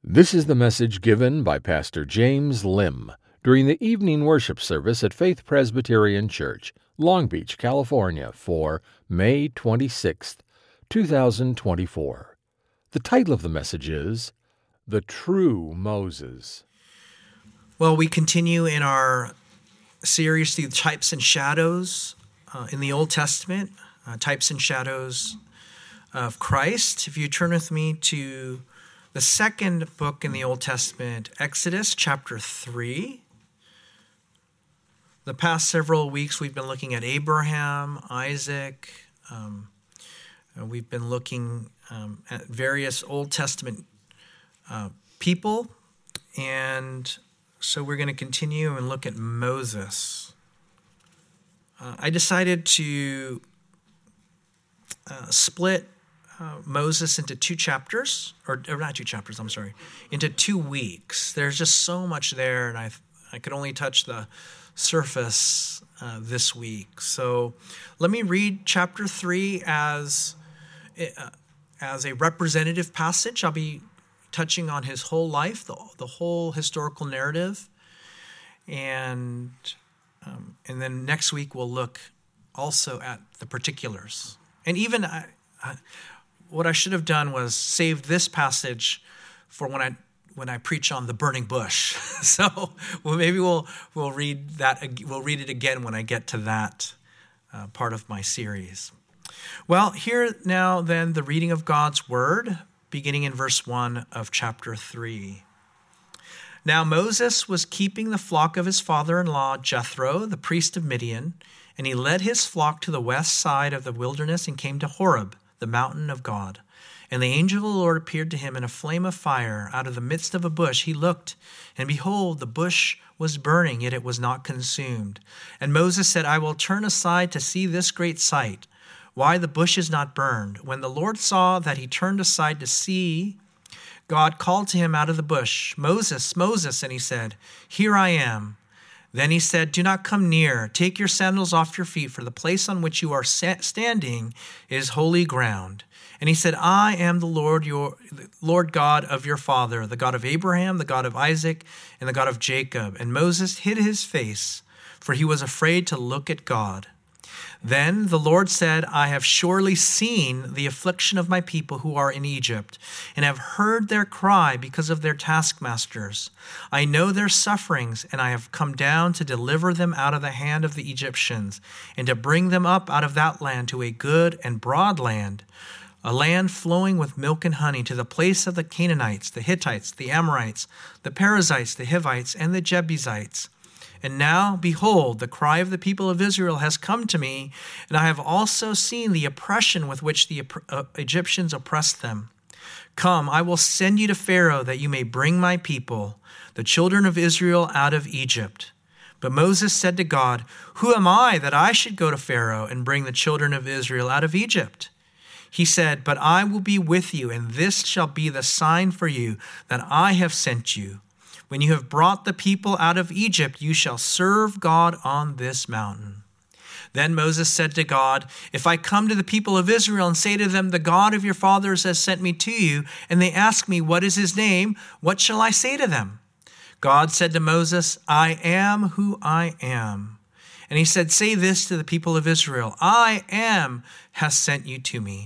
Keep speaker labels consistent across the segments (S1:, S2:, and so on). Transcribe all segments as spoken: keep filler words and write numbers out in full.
S1: This is the message given by Pastor James Lim during the evening worship service at Faith Presbyterian Church, Long Beach, California, for May twenty-sixth, two thousand twenty-four. The title of the message is The True Moses.
S2: Well, we continue in our series through types and shadows uh, in the Old Testament, uh, types and shadows of Christ. If you turn with me to the second book in the Old Testament, Exodus chapter three. The past several weeks we've been looking at Abraham, Isaac. Um, we've been looking um, at various Old Testament uh, people. And so we're going to continue and look at Moses. Uh, I decided to uh, split Uh, Moses into two chapters, or, or not two chapters, I'm sorry, into two weeks. There's just so much there, and I I could only touch the surface uh, this week. So let me read chapter three as, uh, as a representative passage. I'll be touching on his whole life, the, the whole historical narrative, and, um, and then next week we'll look also at the particulars. And even I, I What I should have done was saved this passage for when I when I preach on the burning bush. So well, maybe we'll we'll read that we'll read it again when I get to that uh, part of my series. Well, here now then the reading of God's word, beginning in verse one of chapter three. Now Moses was keeping the flock of his father-in-law Jethro, the priest of Midian, and he led his flock to the west side of the wilderness and came to Horeb, the mountain of God. And the angel of the Lord appeared to him in a flame of fire out of the midst of a bush. He looked, and behold, the bush was burning, yet it was not consumed. And Moses said, I will turn aside to see this great sight, why the bush is not burned. When the Lord saw that he turned aside to see, God called to him out of the bush, Moses, Moses, and he said, Here I am. Then he said, Do not come near. Take your sandals off your feet, for the place on which you are standing is holy ground. And he said, I am the Lord, your Lord God of your father, the God of Abraham, the God of Isaac, and the God of Jacob. And Moses hid his face, for he was afraid to look at God. Then the Lord said, I have surely seen the affliction of my people who are in Egypt, and have heard their cry because of their taskmasters. I know their sufferings, and I have come down to deliver them out of the hand of the Egyptians, and to bring them up out of that land to a good and broad land, a land flowing with milk and honey, to the place of the Canaanites, the Hittites, the Amorites, the Perizzites, the Hivites, and the Jebusites. And now, behold, the cry of the people of Israel has come to me, and I have also seen the oppression with which the Egyptians oppressed them. Come, I will send you to Pharaoh, that you may bring my people, the children of Israel, out of Egypt. But Moses said to God, Who am I that I should go to Pharaoh and bring the children of Israel out of Egypt? He said, But I will be with you, and this shall be the sign for you that I have sent you. When you have brought the people out of Egypt, you shall serve God on this mountain. Then Moses said to God, If I come to the people of Israel and say to them, The God of your fathers has sent me to you, and they ask me, What is his name? What shall I say to them? God said to Moses, I am who I am. And he said, Say this to the people of Israel, I am has sent you to me.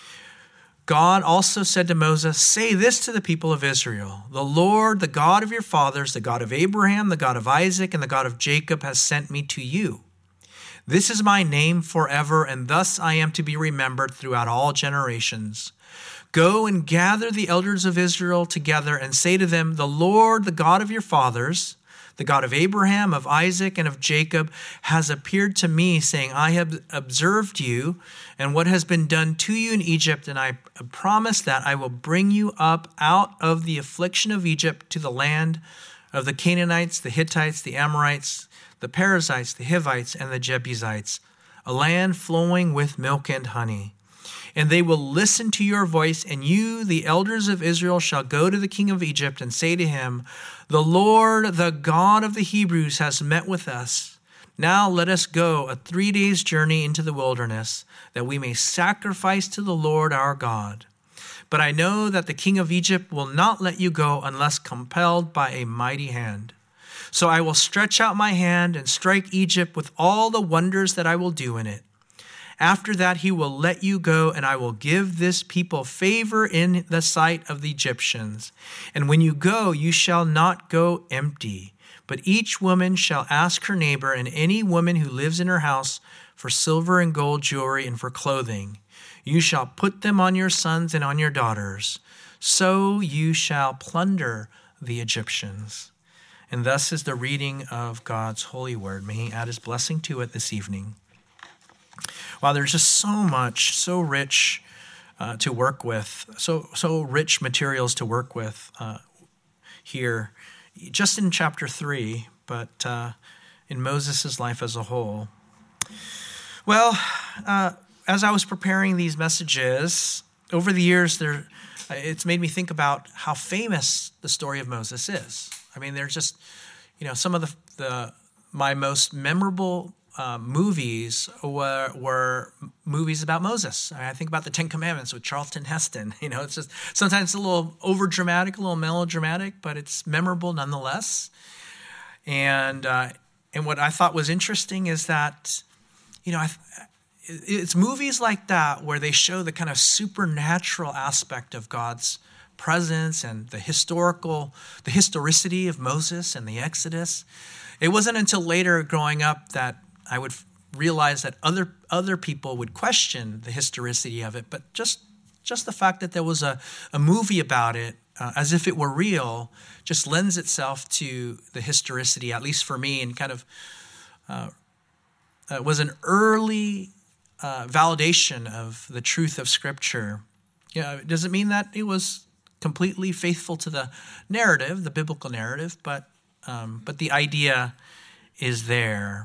S2: God also said to Moses, Say this to the people of Israel, The Lord, the God of your fathers, the God of Abraham, the God of Isaac, and the God of Jacob has sent me to you. This is my name forever, and thus I am to be remembered throughout all generations. Go and gather the elders of Israel together and say to them, The Lord, the God of your fathers, the God of Abraham, of Isaac, and of Jacob, has appeared to me, saying, I have observed you and what has been done to you in Egypt, and I promise that I will bring you up out of the affliction of Egypt to the land of the Canaanites, the Hittites, the Amorites, the Perizzites, the Hivites, and the Jebusites, a land flowing with milk and honey. And they will listen to your voice, and you, the elders of Israel, shall go to the king of Egypt and say to him, The Lord, the God of the Hebrews, has met with us. Now let us go a three days' journey into the wilderness, that we may sacrifice to the Lord our God. But I know that the king of Egypt will not let you go unless compelled by a mighty hand. So I will stretch out my hand and strike Egypt with all the wonders that I will do in it. After that, he will let you go, and I will give this people favor in the sight of the Egyptians. And when you go, you shall not go empty, but each woman shall ask her neighbor and any woman who lives in her house for silver and gold jewelry and for clothing. You shall put them on your sons and on your daughters. So you shall plunder the Egyptians. And thus is the reading of God's holy word. May he add his blessing to it this evening. Wow, there's just so much, so rich uh, to work with, so so rich materials to work with uh, here, just in chapter three, but uh, in Moses' life as a whole. Well, uh, as I was preparing these messages, over the years, there, it's made me think about how famous the story of Moses is. I mean, there's just, you know, some of the, the my most memorable Uh, movies were, were movies about Moses. I think about the Ten Commandments with Charlton Heston. You know, it's just sometimes a little over dramatic, a little melodramatic, but it's memorable nonetheless. And uh, and what I thought was interesting is that, you know, I, it's movies like that where they show the kind of supernatural aspect of God's presence and the historical, the historicity of Moses and the Exodus. It wasn't until later growing up that I would realize that other other people would question the historicity of it, but just just the fact that there was a, a movie about it, uh, as if it were real, just lends itself to the historicity, at least for me, and kind of uh, uh, was an early uh, validation of the truth of Scripture. You know, it doesn't mean that it was completely faithful to the narrative, the biblical narrative, but um, but the idea is there.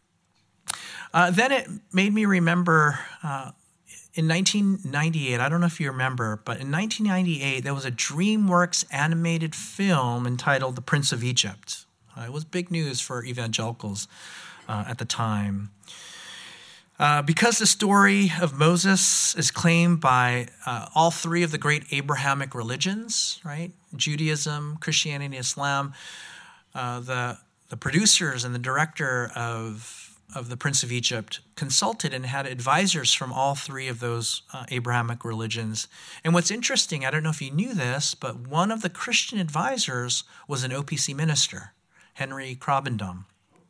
S2: Uh, then it made me remember uh, in nineteen ninety-eight, I don't know if you remember, but in nineteen ninety-eight, there was a DreamWorks animated film entitled The Prince of Egypt. Uh, it was big news for evangelicals uh, at the time. Uh, because the story of Moses is claimed by uh, all three of the great Abrahamic religions, right? Judaism, Christianity, Islam, uh, the, the producers and the director of of the Prince of Egypt consulted and had advisors from all three of those uh, Abrahamic religions. And what's interesting, I don't know if you knew this, but one of the Christian advisors was an O P C minister, Henry Krabbendam.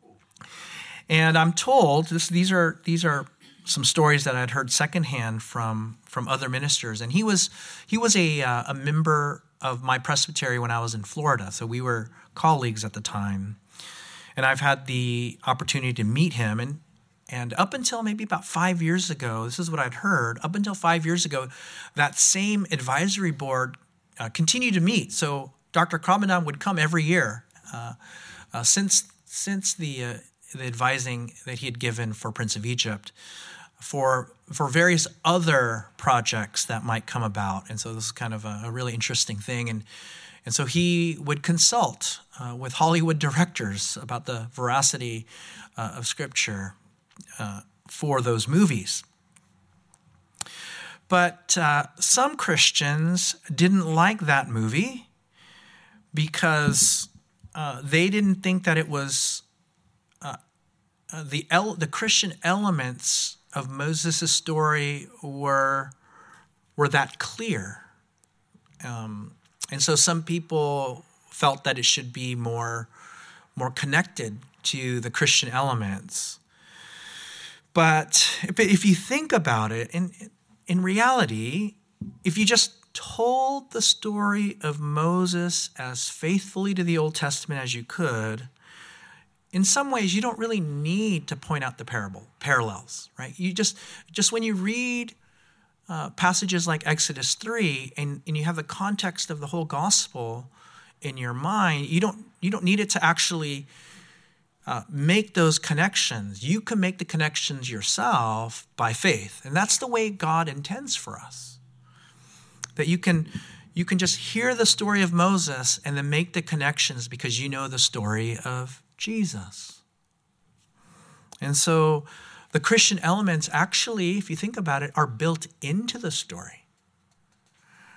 S2: And I'm told, this, these are these are some stories that I'd heard secondhand from, from other ministers. And he was he was a, uh, a member of my presbytery when I was in Florida, so we were colleagues at the time. And I've had the opportunity to meet him. And, and up until maybe about five years ago, this is what I'd heard, up until five years ago, that same advisory board uh, continued to meet. So Doctor Krabbendam would come every year uh, uh, since since the, uh, the advising that he had given for Prince of Egypt for for various other projects that might come about. And so this is kind of a, a really interesting thing. And And so he would consult uh, with Hollywood directors about the veracity uh, of Scripture uh, for those movies. But uh, some Christians didn't like that movie because uh, they didn't think that it was uh, uh, the el- the Christian elements of Moses' story were were that clear. Um, And so some people felt that it should be more, more connected to the Christian elements. But if you think about it, in, in reality, if you just told the story of Moses as faithfully to the Old Testament as you could, in some ways you don't really need to point out the parable parallels, right? You just, just when you read Uh, passages like Exodus three, and, and you have the context of the whole gospel in your mind, you don't you don't need it to actually uh, make those connections. You can make the connections yourself by faith, and that's the way God intends for us. That you can you can just hear the story of Moses and then make the connections because you know the story of Jesus. And so the Christian elements actually, if you think about it, are built into the story.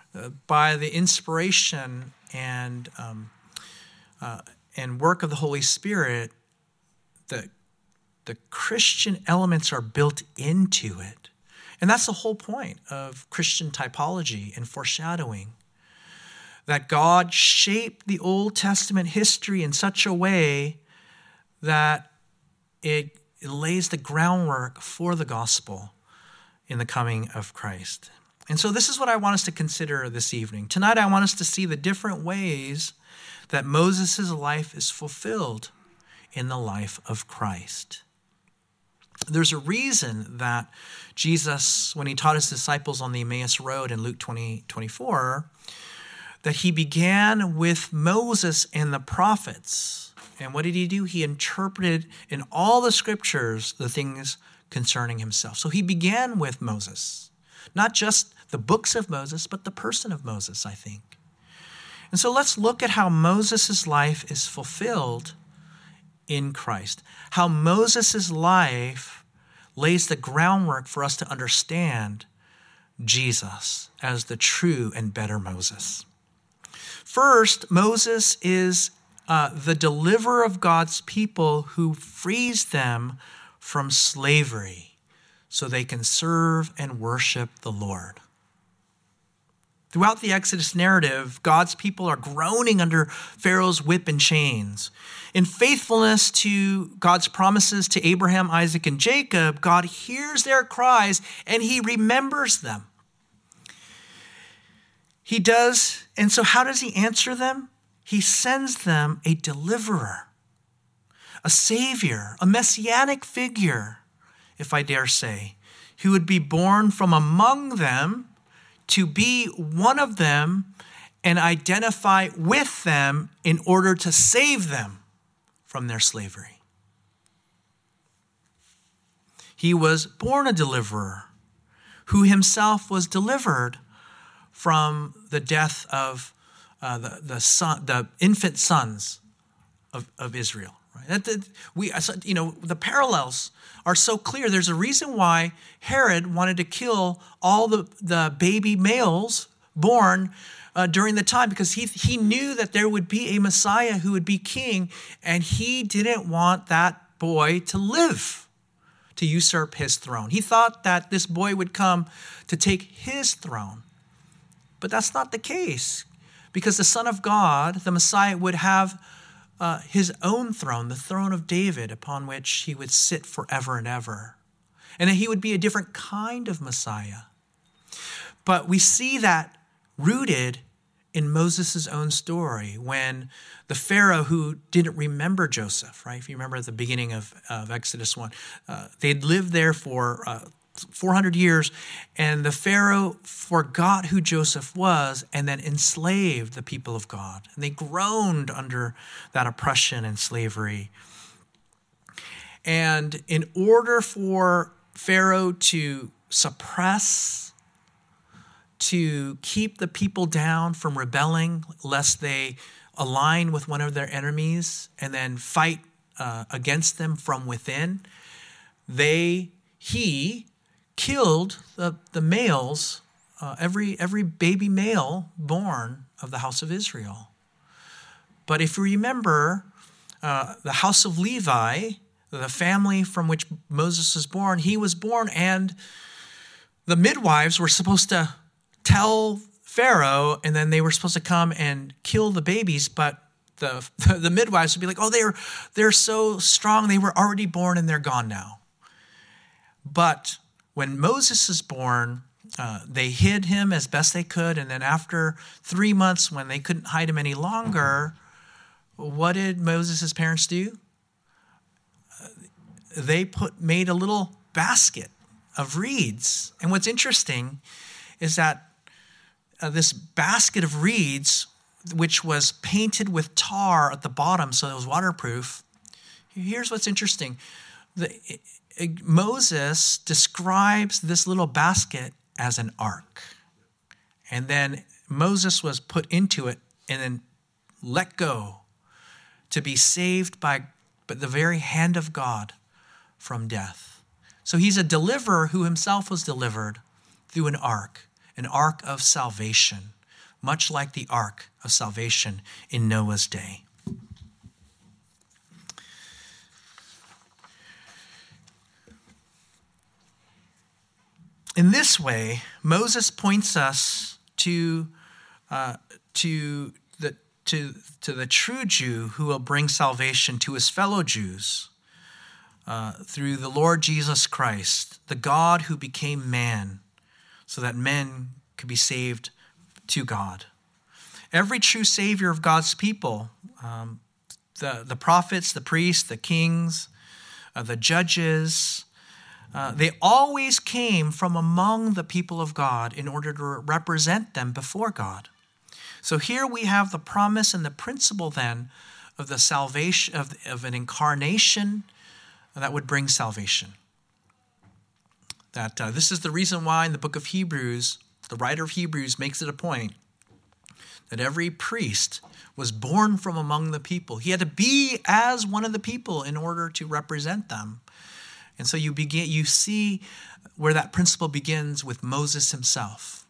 S2: uh, by the inspiration and um, uh, and work of the Holy Spirit, the the Christian elements are built into it. And that's the whole point of Christian typology and foreshadowing, that God shaped the Old Testament history in such a way that it, it lays the groundwork for the gospel in the coming of Christ. And so this is what I want us to consider this evening. Tonight I want us to see the different ways that Moses' life is fulfilled in the life of Christ. There's a reason that Jesus, when he taught his disciples on the Emmaus Road in Luke twenty, twenty-four, that he began with Moses and the prophets. And what did he do? He interpreted in all the scriptures the things concerning himself. So he began with Moses, not just the books of Moses, but the person of Moses, I think. And so let's look at how Moses' life is fulfilled in Christ, how Moses' life lays the groundwork for us to understand Jesus as the true and better Moses. First, Moses is uh, the deliverer of God's people who frees them from slavery so they can serve and worship the Lord. Throughout the Exodus narrative, God's people are groaning under Pharaoh's whip and chains. In faithfulness to God's promises to Abraham, Isaac, and Jacob, God hears their cries and he remembers them. He does, and so how does he answer them? He sends them a deliverer, a savior, a messianic figure, if I dare say, who would be born from among them to be one of them and identify with them in order to save them from their slavery. He was born a deliverer who himself was delivered from the death of uh, the the son, the infant sons of, of Israel. Right? That, that we, you know, the parallels are so clear. There's a reason why Herod wanted to kill all the, the baby males born uh, during the time, because he he knew that there would be a Messiah who would be king, and he didn't want that boy to live to usurp his throne. He thought that this boy would come to take his throne. But that's not the case, because the Son of God, the Messiah, would have uh, his own throne, the throne of David, upon which he would sit forever and ever. And that he would be a different kind of Messiah. But we see that rooted in Moses' own story, when the Pharaoh who didn't remember Joseph, right? If you remember at the beginning of, of Exodus one, uh, they'd lived there for uh, four hundred years, and the Pharaoh forgot who Joseph was and then enslaved the people of God. And they groaned under that oppression and slavery. And in order for Pharaoh to suppress, to keep the people down from rebelling, lest they align with one of their enemies and then fight uh, against them from within, they, he killed the, the males, uh, every, every baby male born of the house of Israel. But if you remember, uh, the house of Levi, the family from which Moses was born, he was born, and the midwives were supposed to tell Pharaoh, and then they were supposed to come and kill the babies, but the the midwives would be like, oh, they're they're so strong, they were already born and they're gone now. But when Moses is born, uh, they hid him as best they could, and then after three months, when they couldn't hide him any longer, what did Moses' parents do? Uh, they put made a little basket of reeds. And what's interesting is that Uh, this basket of reeds, which was painted with tar at the bottom so it was waterproof. Here's what's interesting. The, it, it, Moses describes this little basket as an ark. And then Moses was put into it and then let go to be saved by, by the very hand of God from death. So he's a deliverer who himself was delivered through an ark. An ark of salvation, much like the ark of salvation in Noah's day. In this way, Moses points us to uh, to the to to the true Jew who will bring salvation to his fellow Jews uh, through the Lord Jesus Christ, the God who became man, so that men could be saved to God. Every true Savior of God's people, um, the the prophets, the priests, the kings, uh, the judges. Uh, they always came from among the people of God in order to represent them before God. So here we have the promise and the principle then of the salvation of, of an incarnation that would bring salvation. That uh, this is the reason why in the book of Hebrews, the writer of Hebrews makes it a point that every priest was born from among the people. He had to be as one of the people in order to represent them. And so you begin, you see where that principle begins with Moses himself.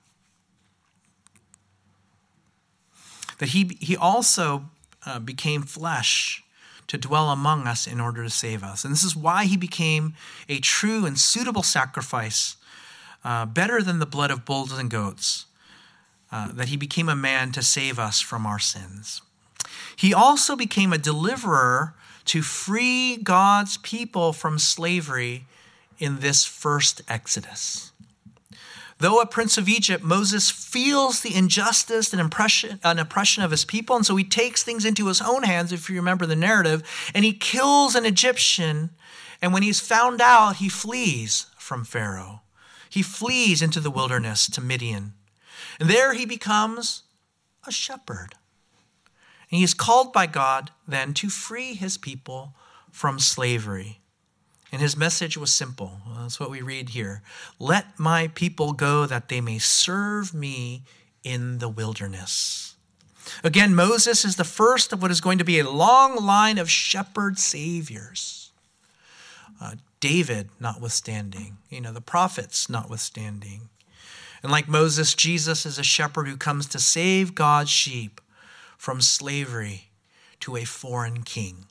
S2: That he, he also uh, became flesh to dwell among us in order to save us. And this is why he became a true and suitable sacrifice, uh, better than the blood of bulls and goats, uh, that he became a man to save us from our sins. He also became a deliverer to free God's people from slavery in this first Exodus. Though a prince of Egypt, Moses feels the injustice and oppression, an oppression of his people, and so he takes things into his own hands, if you remember the narrative, and he kills an Egyptian, and when he's found out, he flees from Pharaoh. He flees into the wilderness to Midian, and there he becomes a shepherd. And he is called by God then to free his people from slavery. And his message was simple. Well, that's what we read here. Let my people go that they may serve me in the wilderness. Again, Moses is the first of what is going to be a long line of shepherd saviors. Uh, David notwithstanding, you know, the prophets notwithstanding. And like Moses, Jesus is a shepherd who comes to save God's sheep from slavery to a foreign king.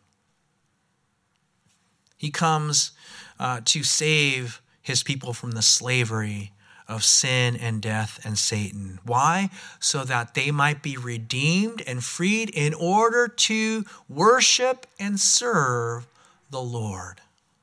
S2: He comes uh, to save his people from the slavery of sin and death and Satan. Why? So that they might be redeemed and freed in order to worship and serve the Lord.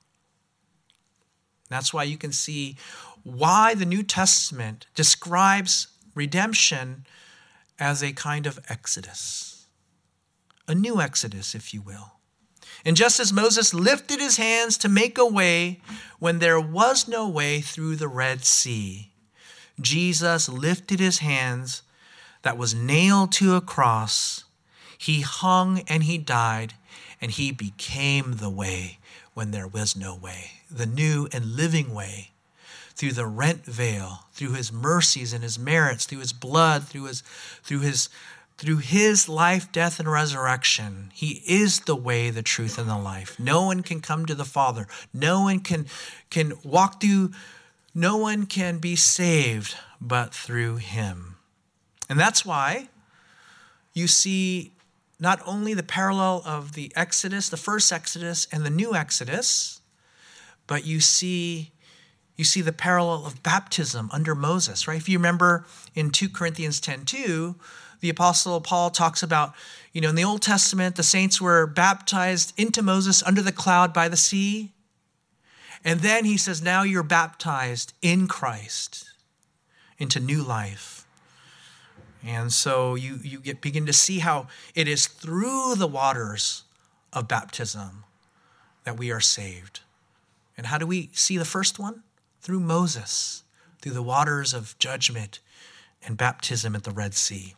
S2: That's why you can see why the New Testament describes redemption as a kind of exodus, a new exodus, if you will. And just as Moses lifted his hands to make a way when there was no way through the Red Sea, Jesus lifted his hands that was nailed to a cross. He hung and he died, and he became the way when there was no way, the new and living way. Through the rent veil, through his mercies and his merits, through his blood, through his, through his, through his life, death, and resurrection. He is the way, the truth, and the life. No one can come to the Father. No one can, can walk through, no one can be saved but through him. And that's why you see not only the parallel of the Exodus, the first Exodus, and the new Exodus, but you see You see the parallel of baptism under Moses, right? If you remember in Second Corinthians ten two, the Apostle Paul talks about, you know, in the Old Testament, the saints were baptized into Moses under the cloud by the sea. And then he says, now you're baptized in Christ into new life. And so you, you get, begin to see how it is through the waters of baptism that we are saved. And how do we see the first one? Through Moses, through the waters of judgment and baptism at the Red Sea.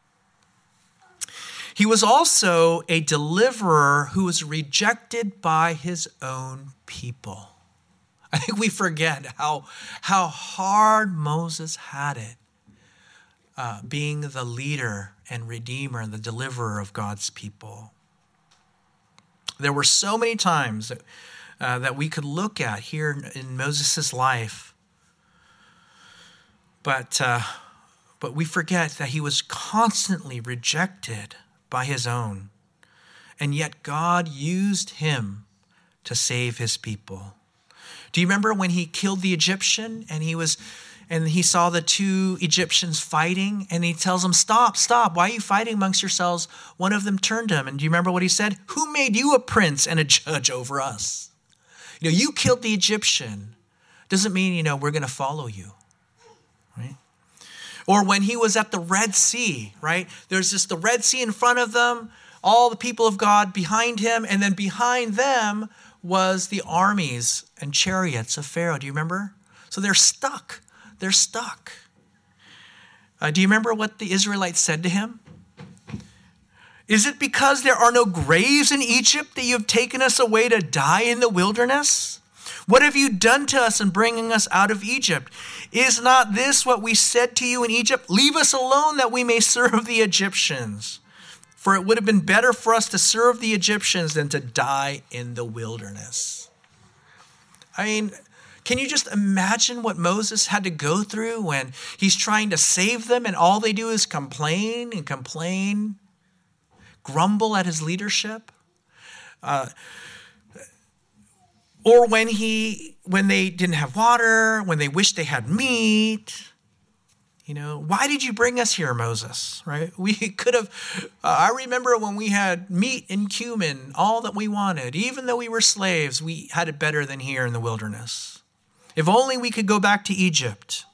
S2: He was also a deliverer who was rejected by his own people. I think we forget how, how hard Moses had it, uh, being the leader and redeemer and the deliverer of God's people. There were so many times that Uh, that we could look at here in Moses' life. But uh, But we forget that he was constantly rejected by his own. And yet God used him to save his people. Do you remember when he killed the Egyptian and he was and he saw the two Egyptians fighting, and he tells them, stop, stop. Why are you fighting amongst yourselves? One of them turned to him. And do you remember what he said? Who made you a prince and a judge over us? You know, you killed the Egyptian. Doesn't mean, you know, we're going to follow you. Right? Or when he was at the Red Sea, right? There's just the Red Sea in front of them, all the people of God behind him, and then behind them was the armies and chariots of Pharaoh. Do you remember? So they're stuck. They're stuck. Uh, do you remember what the Israelites said to him? Is it because there are no graves in Egypt that you have taken us away to die in the wilderness? What have you done to us in bringing us out of Egypt? Is not this what we said to you in Egypt? Leave us alone that we may serve the Egyptians. For it would have been better for us to serve the Egyptians than to die in the wilderness. I mean, can you just imagine what Moses had to go through when he's trying to save them and all they do is complain and complain, grumble at his leadership? Uh, or when he, when they didn't have water, when they wished they had meat. You know, why did you bring us here, Moses? Right? We could have, uh, I remember when we had meat and cumin, all that we wanted. Even though we were slaves, we had it better than here in the wilderness. If only we could go back to Egypt.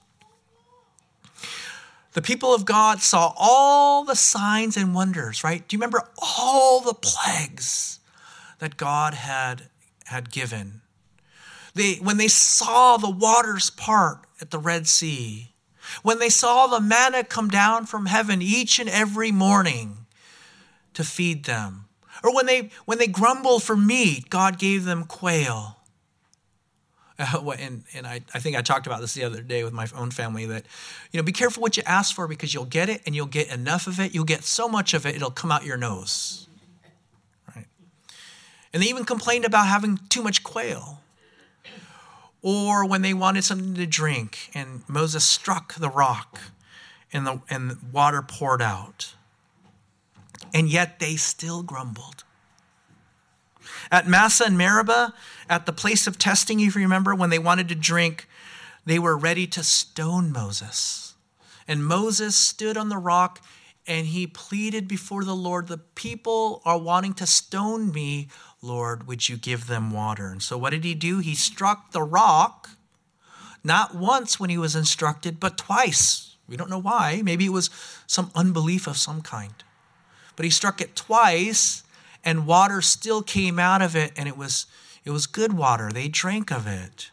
S2: The people of God saw all the signs and wonders, right? Do you remember all the plagues that God had, had given? They, when they saw the waters part at the Red Sea, when they saw the manna come down from heaven each and every morning to feed them, or when they, when they grumbled for meat, God gave them quail. Uh, and and I, I think I talked about this the other day with my own family that, you know, be careful what you ask for because you'll get it and you'll get enough of it. You'll get so much of it, it'll come out your nose. Right? And they even complained about having too much quail. Or when they wanted something to drink and Moses struck the rock and the, and the water poured out. And yet they still grumbled. At Massa and Meribah, at the place of testing, if you remember, when they wanted to drink, they were ready to stone Moses. And Moses stood on the rock and he pleaded before the Lord, the people are wanting to stone me, Lord, would you give them water? And so what did he do? He struck the rock, not once when he was instructed, but twice. We don't know why. Maybe it was some unbelief of some kind. But he struck it twice, and water still came out of it, and it was it was good water. They drank of it.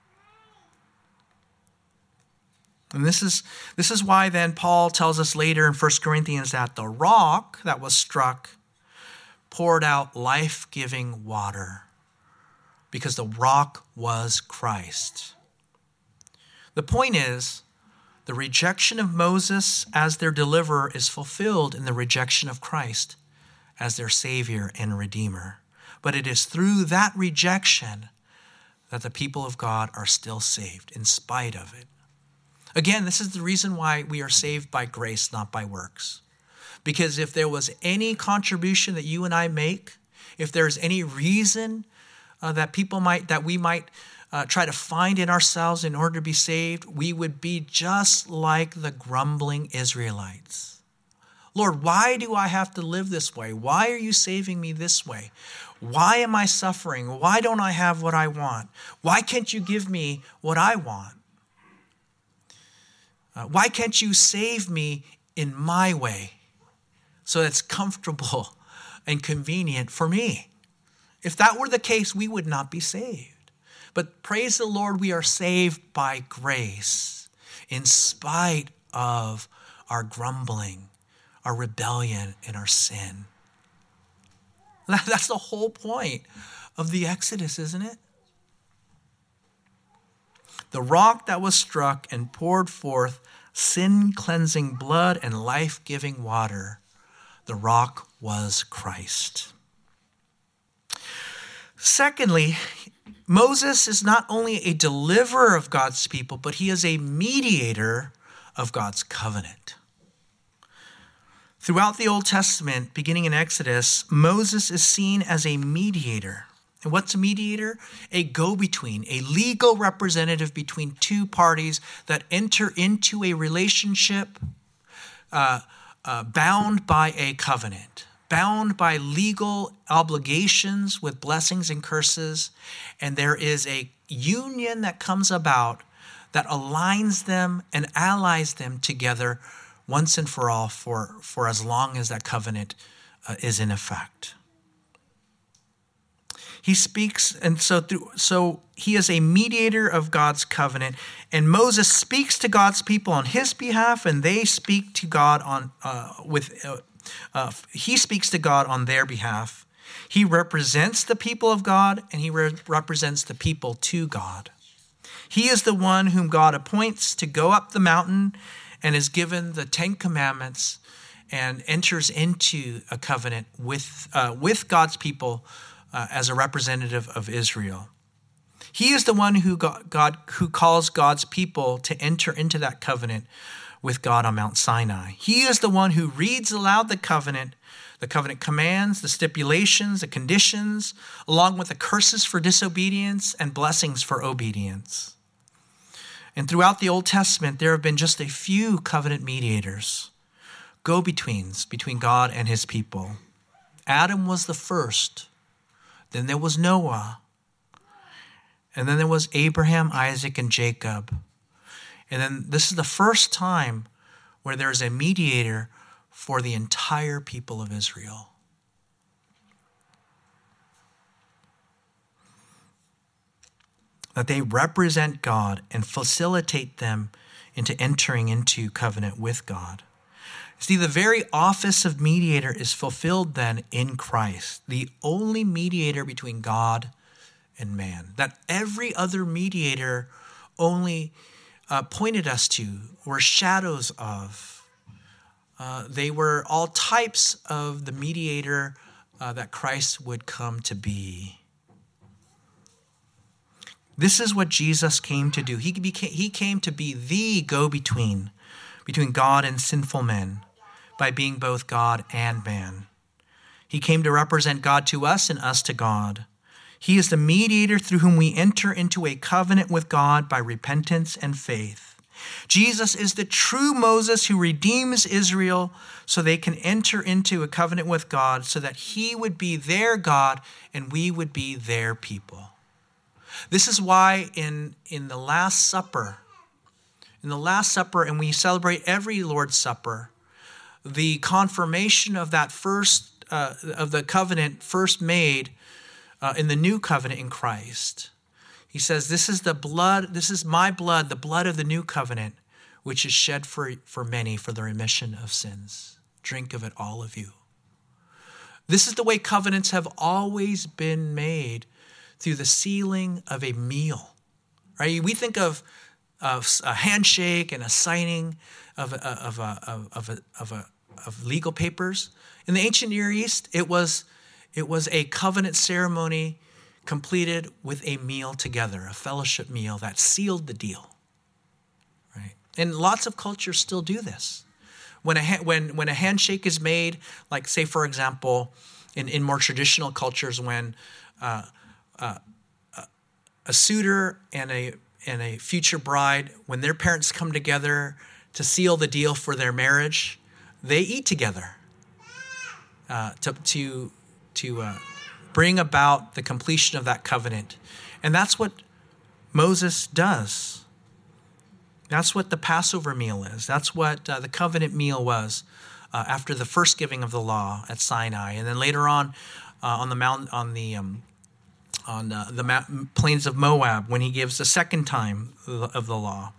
S2: And this is this is why then Paul tells us later in First Corinthians that the rock that was struck poured out life-giving water because the rock was Christ. The point is, the rejection of Moses as their deliverer is fulfilled in the rejection of Christ as their Savior and Redeemer. But it is through that rejection that the people of God are still saved in spite of it. Again, this is the reason why we are saved by grace, not by works. Because if there was any contribution that you and I make, if there's any reason uh, that people might, that we might uh, try to find in ourselves in order to be saved, we would be just like the grumbling Israelites. Lord, why do I have to live this way? Why are you saving me this way? Why am I suffering? Why don't I have what I want? Why can't you give me what I want? Uh, why can't you save me in my way so it's comfortable and convenient for me? If that were the case, we would not be saved. But praise the Lord, we are saved by grace in spite of our grumbling, our rebellion, and our sin. That's the whole point of the Exodus, isn't it? The rock that was struck and poured forth sin-cleansing blood and life-giving water. The rock was Christ. Secondly, Moses is not only a deliverer of God's people, but he is a mediator of God's covenant. Throughout the Old Testament, beginning in Exodus, Moses is seen as a mediator. And what's a mediator? A go-between, a legal representative between two parties that enter into a relationship uh, uh, bound by a covenant, bound by legal obligations with blessings and curses. And there is a union that comes about that aligns them and allies them together once and for all for, for as long as that covenant uh, is in effect. He speaks, and so through, so he is a mediator of God's covenant, and Moses speaks to God's people on his behalf, and they speak to God on uh, with. Uh, uh, he speaks to God on their behalf. He represents the people of God, and he re- represents the people to God. He is the one whom God appoints to go up the mountain, and is given the Ten Commandments, and enters into a covenant with uh, with God's people. Uh, as a representative of Israel. He is the one who God, God who calls God's people to enter into that covenant with God on Mount Sinai. He is the one who reads aloud the covenant, the covenant commands, the stipulations, the conditions, along with the curses for disobedience and blessings for obedience. And throughout the Old Testament, there have been just a few covenant mediators, go-betweens between God and his people. Adam was the first. Then there was Noah. And then there was Abraham, Isaac, and Jacob. And then this is the first time where there is a mediator for the entire people of Israel. That they represent God and facilitate them into entering into covenant with God. See, the very office of mediator is fulfilled then in Christ, the only mediator between God and man. That every other mediator only uh, pointed us to, were shadows of. Uh, they were all types of the mediator uh, that Christ would come to be. This is what Jesus came to do. He became, he came to be the go-between between God and sinful men, by being both God and man. He came to represent God to us and us to God. He is the mediator through whom we enter into a covenant with God by repentance and faith. Jesus is the true Moses who redeems Israel so they can enter into a covenant with God so that he would be their God and we would be their people. This is why in, in the Last Supper, in the Last Supper, and we celebrate every Lord's Supper, the confirmation of that first, uh, of the covenant first made uh, in the new covenant in Christ. He says, this is the blood, this is my blood, the blood of the new covenant, which is shed for, for many for the remission of sins. Drink of it, all of you. This is the way covenants have always been made, through the sealing of a meal. Right? We think of, of a handshake and a signing of a, of a, of a, of a, of legal papers. In the ancient Near East, it was it was a covenant ceremony completed with a meal together, a fellowship meal that sealed the deal. Right? And lots of cultures still do this. When a when when a handshake is made, like say for example, in, in more traditional cultures, when uh, uh, a suitor and a and a future bride, when their parents come together to seal the deal for their marriage, they eat together uh, to to to uh, bring about the completion of that covenant, and that's what Moses does. That's what the Passover meal is. That's what uh, the covenant meal was uh, after the first giving of the law at Sinai, and then later on uh, on the mountain on the um, on uh, the ma- plains of Moab when he gives the second time of the law.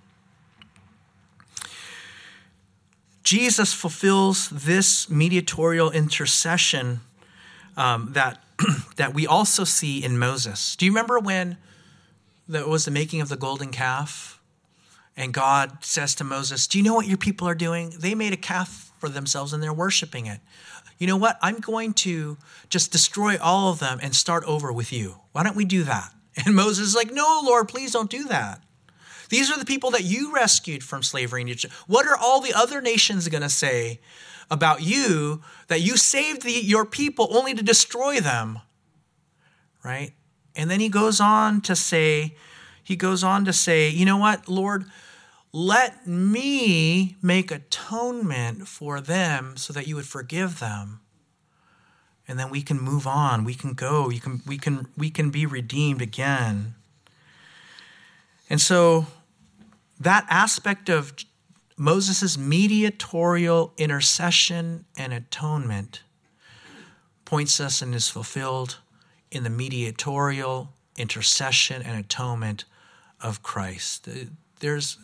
S2: Jesus fulfills this mediatorial intercession um, that that we also see in Moses. Do you remember when there was the making of the golden calf? And God says to Moses, do you know what your people are doing? They made a calf for themselves and they're worshiping it. You know what? I'm going to just destroy all of them and start over with you. Why don't we do that? And Moses is like, no, Lord, please don't do that. These are the people that you rescued from slavery in Egypt. What are all the other nations going to say about you that you saved the, your people only to destroy them? Right? And then he goes on to say, he goes on to say, you know what, Lord, let me make atonement for them so that you would forgive them. And then we can move on. We can go. You can, we can, we can be redeemed again. And so that aspect of Moses' mediatorial intercession and atonement points us and is fulfilled in the mediatorial intercession and atonement of Christ. There's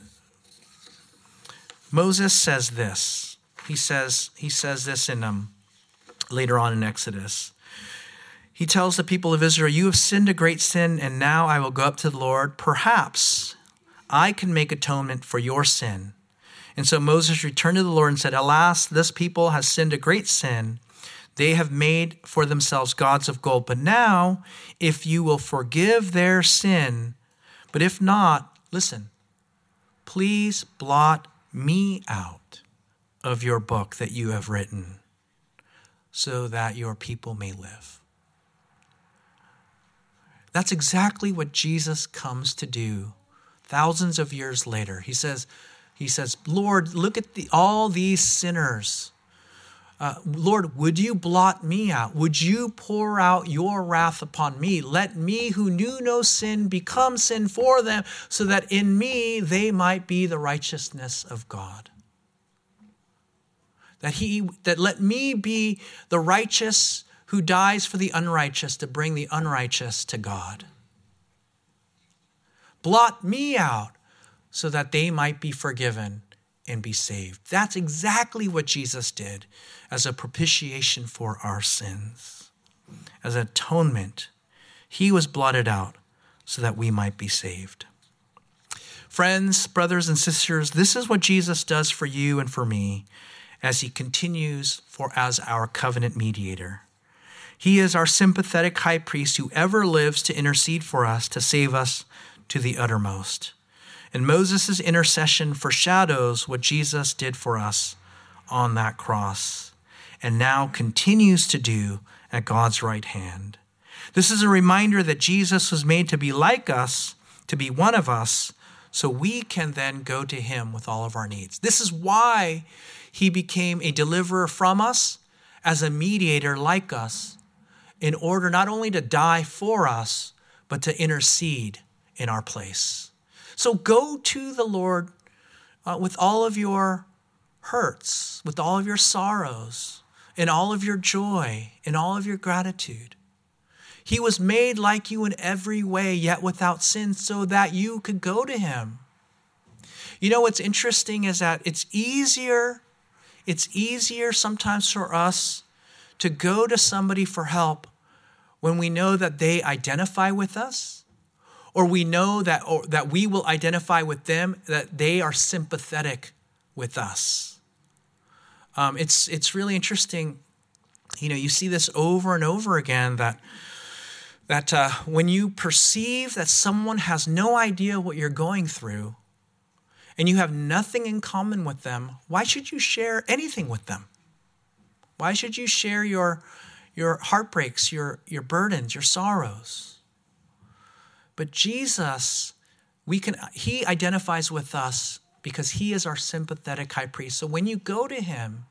S2: Moses says this. He says he says this in um, later on in Exodus. He tells the people of Israel, "You have sinned a great sin, and now I will go up to the Lord. Perhaps I can make atonement for your sin." And so Moses returned to the Lord and said, "Alas, this people has sinned a great sin. They have made for themselves gods of gold. But now, if you will forgive their sin, but if not, listen, please blot me out of your book that you have written, so that your people may live." That's exactly what Jesus comes to do thousands of years later. He says, he says, Lord, look at the, all these sinners. Uh, Lord, would you blot me out? Would you pour out your wrath upon me? Let me who knew no sin become sin for them, so that in me they might be the righteousness of God. That he, that let me be the righteous who dies for the unrighteous to bring the unrighteous to God. Blot me out so that they might be forgiven and be saved. That's exactly what Jesus did as a propitiation for our sins. As an atonement, he was blotted out so that we might be saved. Friends, brothers and sisters, this is what Jesus does for you and for me as he continues for as our covenant mediator. He is our sympathetic high priest who ever lives to intercede for us, to save us to the uttermost. And Moses' intercession foreshadows what Jesus did for us on that cross, and now continues to do at God's right hand. This is a reminder that Jesus was made to be like us, to be one of us, so we can then go to him with all of our needs. This is why he became a deliverer from us, as a mediator like us, in order not only to die for us, but to intercede in our place. So go to the Lord uh, with all of your hurts, with all of your sorrows, in all of your joy, in all of your gratitude. He was made like you in every way, yet without sin, so that you could go to him. You know, what's interesting is that it's easier, it's easier sometimes for us to go to somebody for help when we know that they identify with us, or we know that, or that we will identify with them, that they are sympathetic with us. Um, it's it's really interesting. You know, you see this over and over again, that that uh, when you perceive that someone has no idea what you're going through, and you have nothing in common with them, why should you share anything with them? Why should you share your your heartbreaks, your, your burdens, your sorrows? But Jesus, we can he identifies with us because he is our sympathetic high priest. So when you go to him,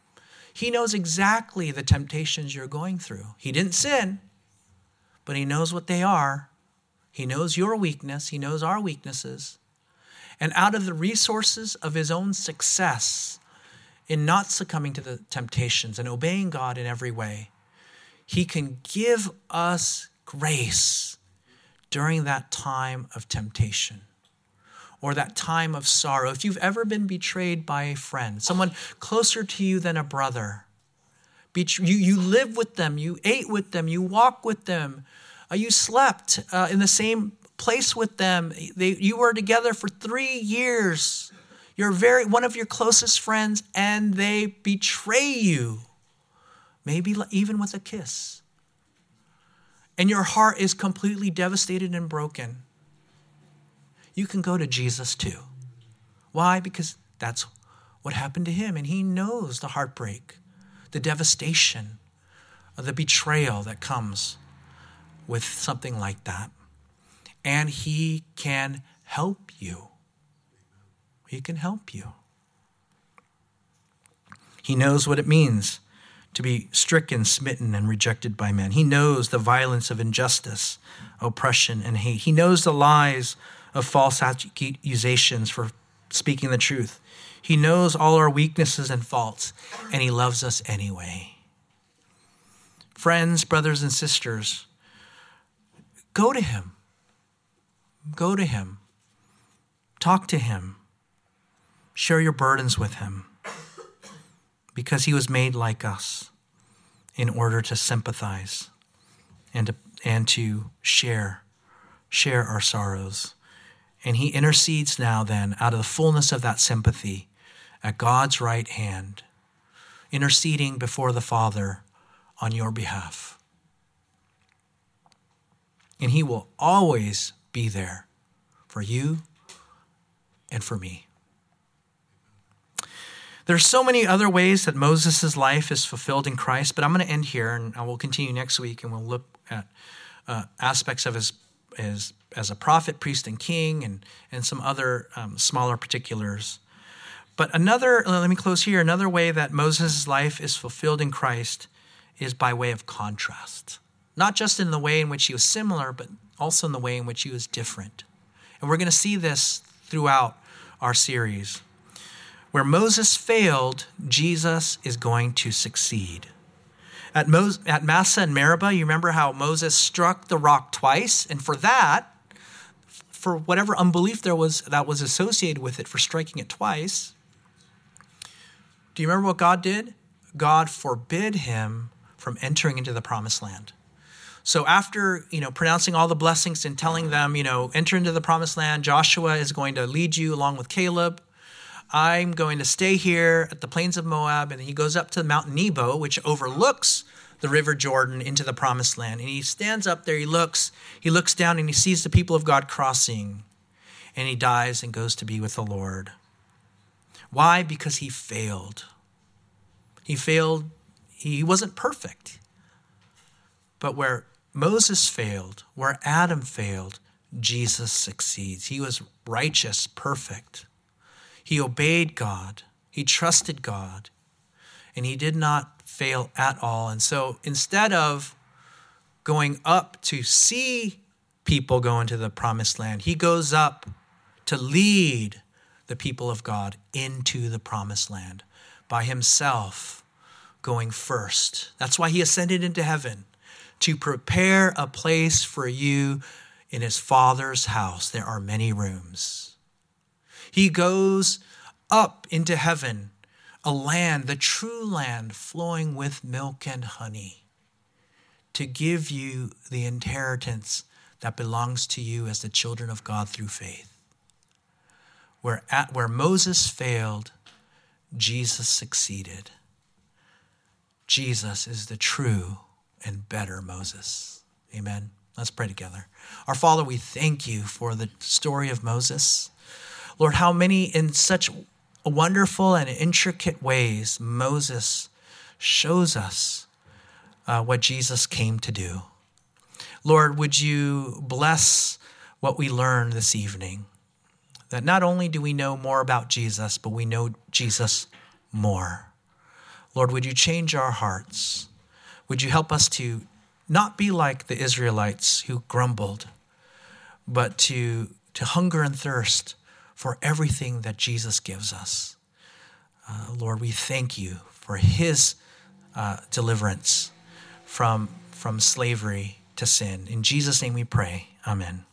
S2: he knows exactly the temptations you're going through. He didn't sin, but he knows what they are. He knows your weakness. He knows our weaknesses. And out of the resources of his own success in not succumbing to the temptations and obeying God in every way, he can give us grace during that time of temptation or that time of sorrow. If you've ever been betrayed by a friend, someone closer to you than a brother, you, you live with them, you ate with them, you walk with them, uh, you slept uh, in the same place with them. They, you were together for three years. You're very one of your closest friends, and they betray you, maybe even with a kiss. And your heart is completely devastated and broken. you can go to Jesus too. Why? Because that's what happened to him, and he knows the heartbreak, the devastation, the betrayal that comes with something like that. And he can help you. He can help you. He knows what it means to be stricken, smitten, and rejected by men. He knows the violence of injustice, oppression, and hate. He knows the lies of false accusations for speaking the truth. He knows all our weaknesses and faults, and he loves us anyway. Friends, brothers, and sisters, go to him. Go to him. Talk to him. Share your burdens with him, because he was made like us in order to sympathize and to, and to share, share our sorrows. And he intercedes now then out of the fullness of that sympathy at God's right hand, interceding before the Father on your behalf. And he will always be there for you and for me. There's so many other ways that Moses' life is fulfilled in Christ, but I'm going to end here, and I will continue next week, and we'll look at uh, aspects of his, his as a prophet, priest, and king, and, and some other um, smaller particulars. But another, let me close here, another way that Moses' life is fulfilled in Christ is by way of contrast. Not just in the way in which he was similar, but also in the way in which he was different. And we're going to see this throughout our series. Where Moses failed, Jesus is going to succeed. At, Mo- at Massa and Meribah, you remember how Moses struck the rock twice? And for that, for whatever unbelief there was that was associated with it for striking it twice, do you remember what God did? God forbid him from entering into the promised land. So after, you know, pronouncing all the blessings and telling them, you know, enter into the promised land, Joshua is going to lead you along with Caleb. I'm going to stay here at the plains of Moab. And then he goes up to Mount Nebo, which overlooks the river Jordan into the promised land. And he stands up there, he looks, he looks down and he sees the people of God crossing. And he dies and goes to be with the Lord. Why? Because he failed. He failed. He wasn't perfect. But where Moses failed, where Adam failed, Jesus succeeds. He was righteous, perfect. He obeyed God. He trusted God. And he did not fail at all. And so instead of going up to see people go into the promised land, he goes up to lead the people of God into the promised land by himself going first. That's why he ascended into heaven, to prepare a place for you in his Father's house. There are many rooms. He goes up into heaven, a land, the true land flowing with milk and honey, to give you the inheritance that belongs to you as the children of God through faith. Where, at, where Moses failed, Jesus succeeded. Jesus is the true and better Moses. Amen. Let's pray together. Our Father, we thank you for the story of Moses. Lord, how many in such wonderful and intricate ways Moses shows us uh, what Jesus came to do. Lord, would you bless what we learned this evening? That not only do we know more about Jesus, but we know Jesus more. Lord, would you change our hearts? Would you help us to not be like the Israelites who grumbled, but to, to hunger and thirst for everything that Jesus gives us. Uh, Lord, we thank you for his uh, deliverance from, from slavery to sin. In Jesus' name we pray. Amen.